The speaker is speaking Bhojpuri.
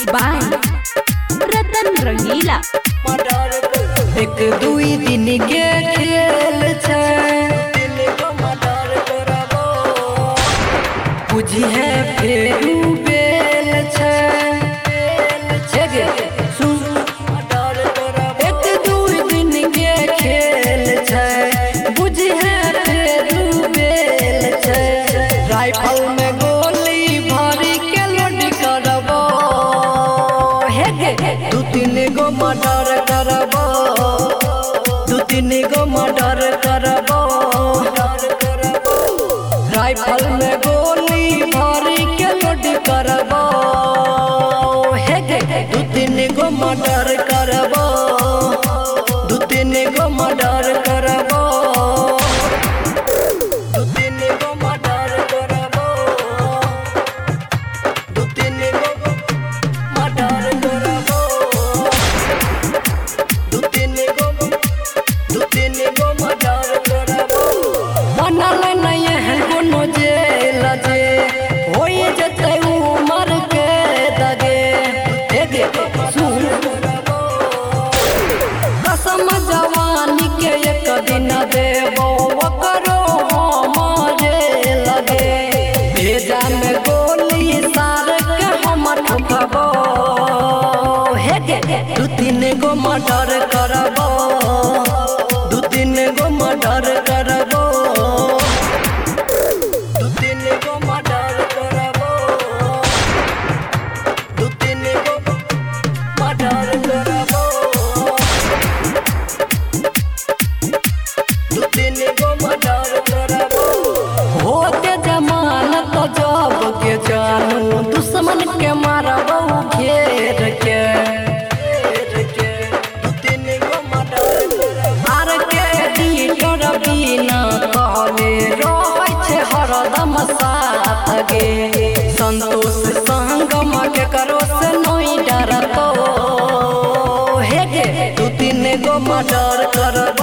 बाय रतन रंगीला। एक दुई दिन के खेल छै, बुझी है फेरू बेल छै। एक दुई दिन के खेल छै, बुझी है फेरू बेल छै। राइफल में गोली भरी के लोड करबो, दू तीन गो मर्डर करबो, दू तीन गो मर्डर करबो। राइफल में गोली भरी के लोड करबो, दू तीन गो मर्डर करबो, दू तीन गो मर्डर करबो, दू तीन गो मर्डर करबो, दू तीन गो मर्डर करबो, दू तीन गो मर्डर करबो। बनल नहीं है कोनो जेल जे होई जते उमर के दगे, सुन कसम जवानी के एक दिन देबो ओकरो हमारे लगे। भेजा में गोली सार के हम ठोकबो, दू तीन गो मर्डर करबो, दू तीन गो मर्डर करबो, दू तीन गो मर्डर करबो, दू तीन गो मर्डर करबो, दू तीन गो मर्डर करबो। होते जमानत जब के जानू, दुश्मन के मारबो घेर के। दू तीन गो मर्डर करबो। आर के डीटर बिना कहले रहै छै हरदम साथ गे। संतोष संगम के करो से नहीं डरतो, दू तीन गो मर्डर करबो।